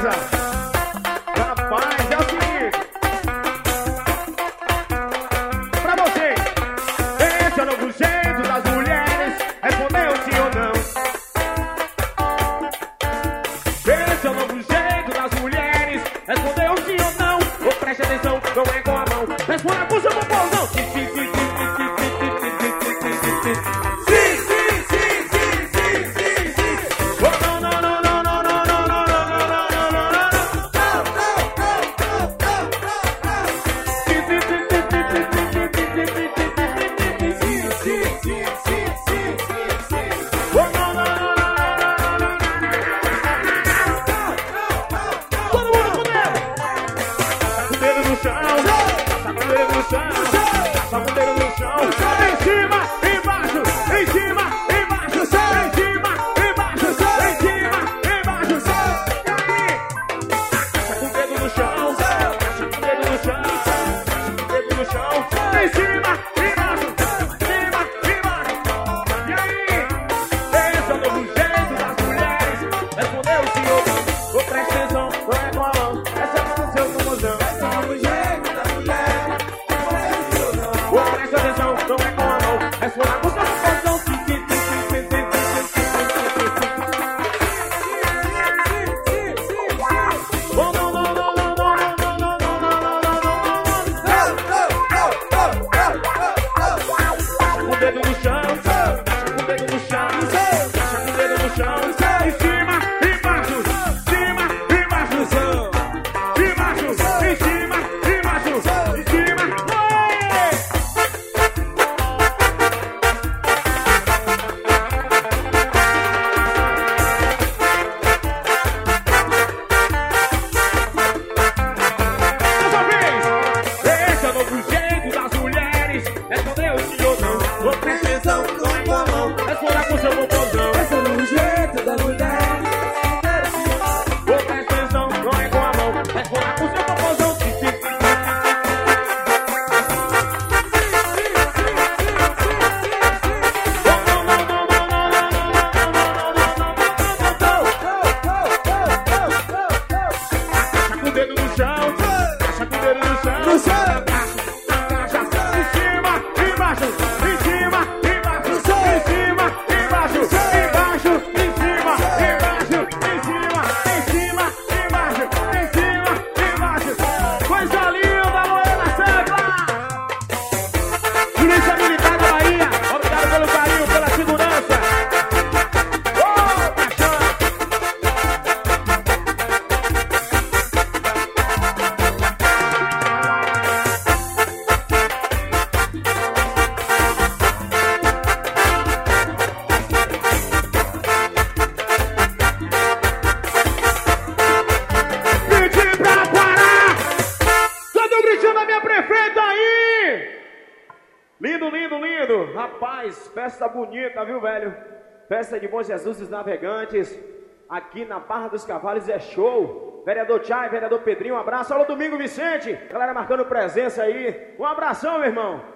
beleza? Rapaz, é o seguinte. Pra vocês, esse é o novo jeito das mulheres responder o sim ou não. Esse é o novo jeito das mulheres responder o sim ou não. Ou preste atenção, não é com a mão. Responda com o seu popozão. Sim, sim, sim, sim, sim, sim, sim, sim, sim, sim, sim, sim. Rapaz, festa bonita, viu, velho? Festa de Bom Jesus dos Navegantes, aqui na Barra dos Cavalos é show. Vereador Tchai, vereador Pedrinho, um abraço. Alô, Domingo Vicente, galera marcando presença aí. Um abração, meu irmão.